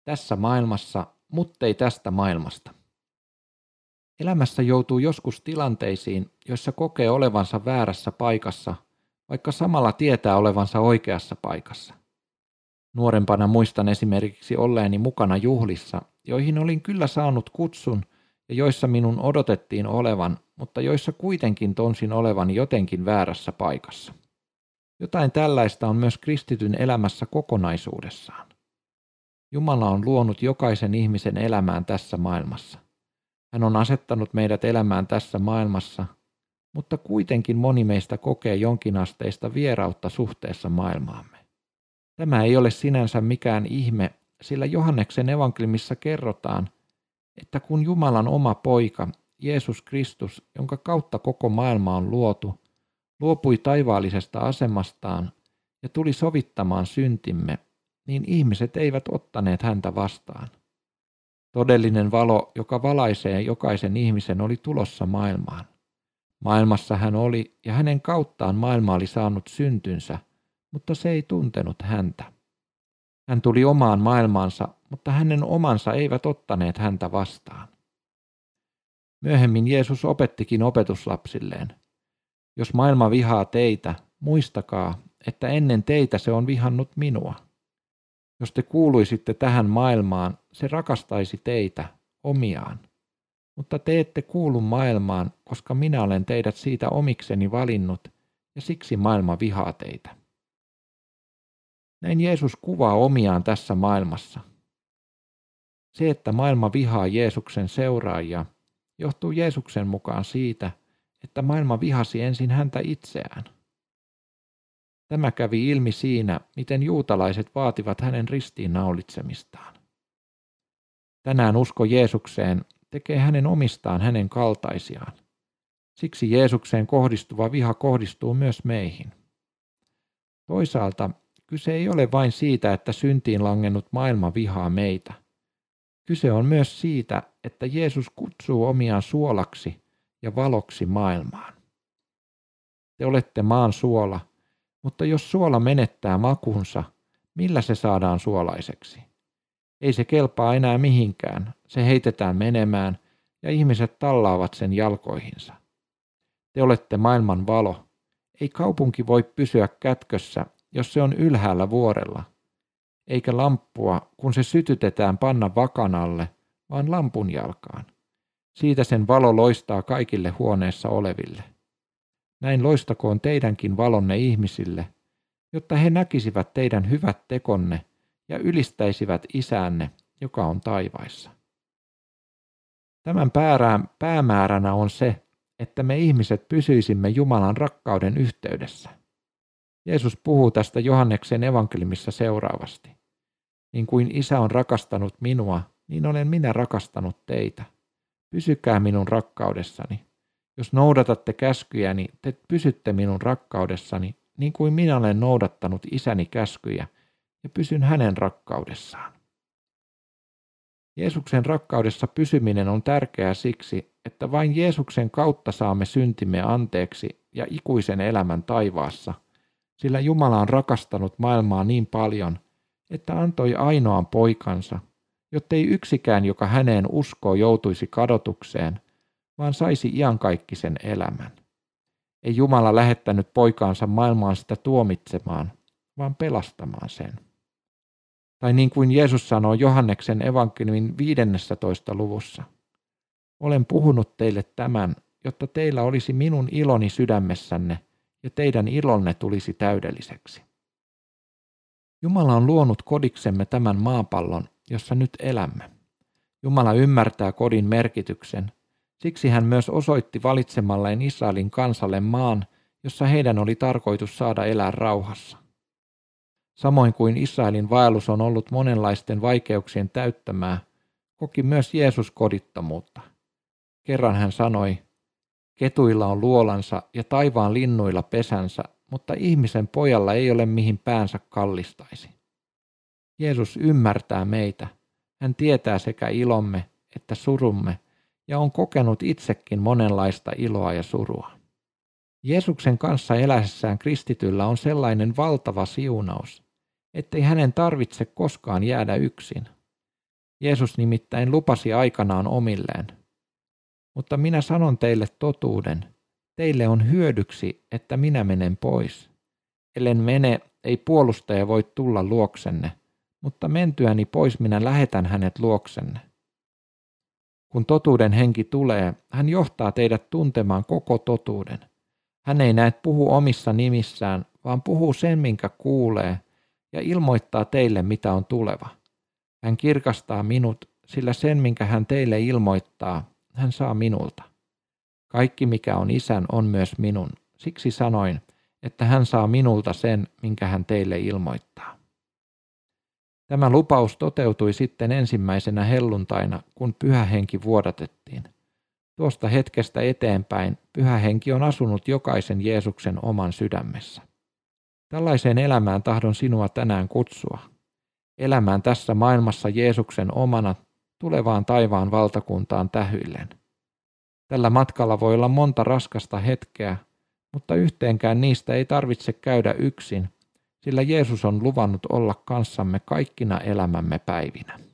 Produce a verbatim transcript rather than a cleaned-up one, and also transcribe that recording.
Tässä maailmassa, muttei tästä maailmasta. Elämässä joutuu joskus tilanteisiin, joissa kokee olevansa väärässä paikassa, vaikka samalla tietää olevansa oikeassa paikassa. Nuorempana muistan esimerkiksi olleeni mukana juhlissa, joihin olin kyllä saanut kutsun ja joissa minun odotettiin olevan, mutta joissa kuitenkin tonsin olevan jotenkin väärässä paikassa. Jotain tällaista on myös kristityn elämässä kokonaisuudessaan. Jumala on luonut jokaisen ihmisen elämään tässä maailmassa. Hän on asettanut meidät elämään tässä maailmassa, mutta kuitenkin moni meistä kokee jonkinasteista vierautta suhteessa maailmaamme. Tämä ei ole sinänsä mikään ihme, sillä Johanneksen evankeliumissa kerrotaan, että kun Jumalan oma poika, Jeesus Kristus, jonka kautta koko maailma on luotu, luopui taivaallisesta asemastaan ja tuli sovittamaan syntimme, niin ihmiset eivät ottaneet häntä vastaan. Todellinen valo, joka valaisee jokaisen ihmisen, oli tulossa maailmaan. Maailmassa hän oli, ja hänen kauttaan maailma oli saanut syntynsä, mutta se ei tuntenut häntä. Hän tuli omaan maailmaansa, mutta hänen omansa eivät ottaneet häntä vastaan. Myöhemmin Jeesus opettikin opetuslapsilleen: jos maailma vihaa teitä, muistakaa, että ennen teitä se on vihannut minua. Jos te kuuluisitte tähän maailmaan, se rakastaisi teitä, omiaan. Mutta te ette kuulu maailmaan, koska minä olen teidät siitä omikseni valinnut, ja siksi maailma vihaa teitä. Näin Jeesus kuvaa omiaan tässä maailmassa. Se, että maailma vihaa Jeesuksen seuraajia, johtuu Jeesuksen mukaan siitä, että maailma vihasi ensin häntä itseään. Tämä kävi ilmi siinä, miten juutalaiset vaativat hänen ristiinnaulitsemistaan. Tänään usko Jeesukseen tekee hänen omistaan hänen kaltaisiaan. Siksi Jeesukseen kohdistuva viha kohdistuu myös meihin. Toisaalta kyse ei ole vain siitä, että syntiin langennut maailma vihaa meitä. Kyse on myös siitä, että Jeesus kutsuu omiaan suolaksi ja valoksi maailmaan. Te olette maan suola, mutta jos suola menettää makunsa, millä se saadaan suolaiseksi? Ei se kelpaa enää mihinkään, se heitetään menemään ja ihmiset tallaavat sen jalkoihinsa. Te olette maailman valo. Ei kaupunki voi pysyä kätkössä, jos se on ylhäällä vuorella. Eikä lamppua, kun se sytytetään, panna vakan alle, vaan lampun jalkaan. Siitä sen valo loistaa kaikille huoneessa oleville. Näin loistakoon teidänkin valonne ihmisille, jotta he näkisivät teidän hyvät tekonne ja ylistäisivät Isänne, joka on taivaissa. Tämän päämääränä on se, että me ihmiset pysyisimme Jumalan rakkauden yhteydessä. Jeesus puhuu tästä Johanneksen evankeliumissa seuraavasti. Niin kuin Isä on rakastanut minua, niin olen minä rakastanut teitä. Pysykää minun rakkaudessani. Jos noudatatte käskyjäni, te pysytte minun rakkaudessani, niin kuin minä olen noudattanut Isäni käskyjä ja pysyn hänen rakkaudessaan. Jeesuksen rakkaudessa pysyminen on tärkeää siksi, että vain Jeesuksen kautta saamme syntimme anteeksi ja ikuisen elämän taivaassa, sillä Jumala on rakastanut maailmaa niin paljon, että antoi ainoan poikansa, jottei yksikään, joka häneen uskoo, joutuisi kadotukseen, vaan saisi iankaikkisen elämän. Ei Jumala lähettänyt poikaansa maailmaan sitä tuomitsemaan, vaan pelastamaan sen. Tai niin kuin Jeesus sanoo Johanneksen evankeliumin viidennessä luvussa. Olen puhunut teille tämän, jotta teillä olisi minun iloni sydämessänne ja teidän ilonne tulisi täydelliseksi. Jumala on luonut kodiksemme tämän maapallon, jossa nyt elämme. Jumala ymmärtää kodin merkityksen. Siksi hän myös osoitti valitsemalleen Israelin kansalle maan, jossa heidän oli tarkoitus saada elää rauhassa. Samoin kuin Israelin vaellus on ollut monenlaisten vaikeuksien täyttämää, koki myös Jeesus kodittomuutta. Kerran hän sanoi, ketuilla on luolansa ja taivaan linnuilla pesänsä, mutta ihmisen pojalla ei ole mihin päänsä kallistaisi. Jeesus ymmärtää meitä. Hän tietää sekä ilomme että surumme ja on kokenut itsekin monenlaista iloa ja surua. Jeesuksen kanssa eläessään kristityllä on sellainen valtava siunaus, ettei hänen tarvitse koskaan jäädä yksin. Jeesus nimittäin lupasi aikanaan omilleen. Mutta minä sanon teille totuuden, teille on hyödyksi, että minä menen pois. Ellen mene, ei puolustaja voi tulla luoksenne, mutta mentyäni pois minä lähetän hänet luoksenne. Kun totuuden henki tulee, hän johtaa teidät tuntemaan koko totuuden. Hän ei näet puhu omissa nimissään, vaan puhuu sen, minkä kuulee, ja ilmoittaa teille, mitä on tuleva. Hän kirkastaa minut, sillä sen, minkä hän teille ilmoittaa, hän saa minulta. Kaikki, mikä on Isän, on myös minun. Siksi sanoin, että hän saa minulta sen, minkä hän teille ilmoittaa. Tämä lupaus toteutui sitten ensimmäisenä helluntaina, kun Pyhä Henki vuodatettiin. Tuosta hetkestä eteenpäin Pyhä Henki on asunut jokaisen Jeesuksen oman sydämessä. Tällaiseen elämään tahdon sinua tänään kutsua. Elämään tässä maailmassa Jeesuksen omana, tulevaan taivaan valtakuntaan tähyillen. Tällä matkalla voi olla monta raskasta hetkeä, mutta yhteenkään niistä ei tarvitse käydä yksin, sillä Jeesus on luvannut olla kanssamme kaikkina elämämme päivinä.